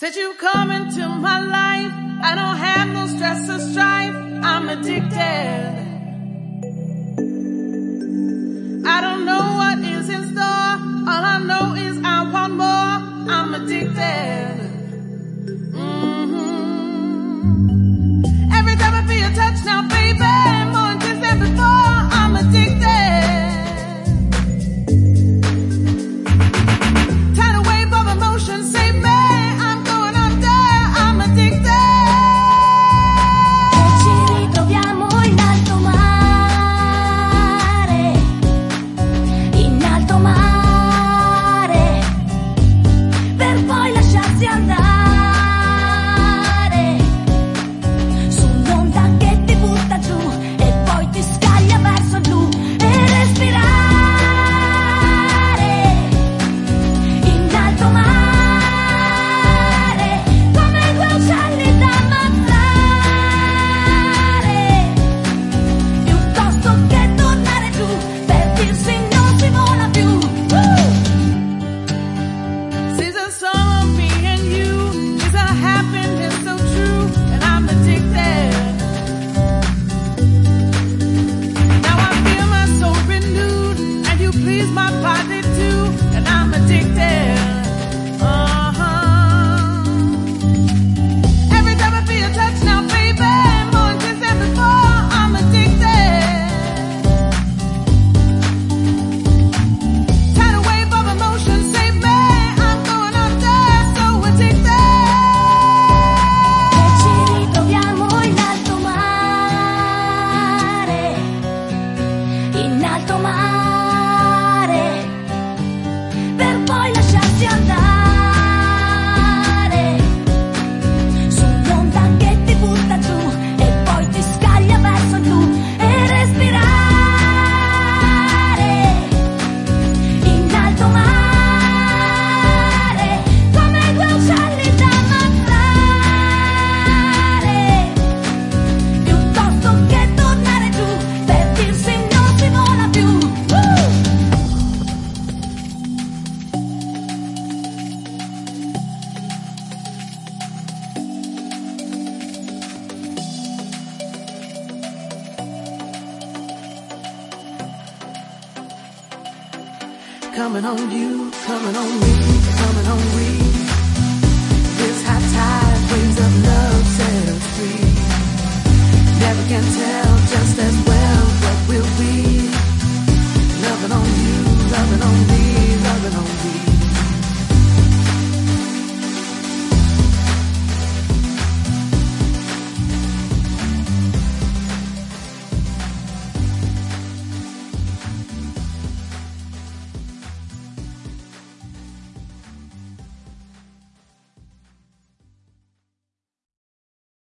Since you come into my life, I don't have no stress or strife. I'm addicted. I don't know what is in store. All I know is I want more. I'm addicted. Every time I feel your touch now, baby, more intense than before. I'm addicted. Tidal wave of emotion, save me. I'm going under. I'm addicted. E ci ritroviamo in alto mare, per poi lasciarsi andare. Coming on you, coming on me, coming on we.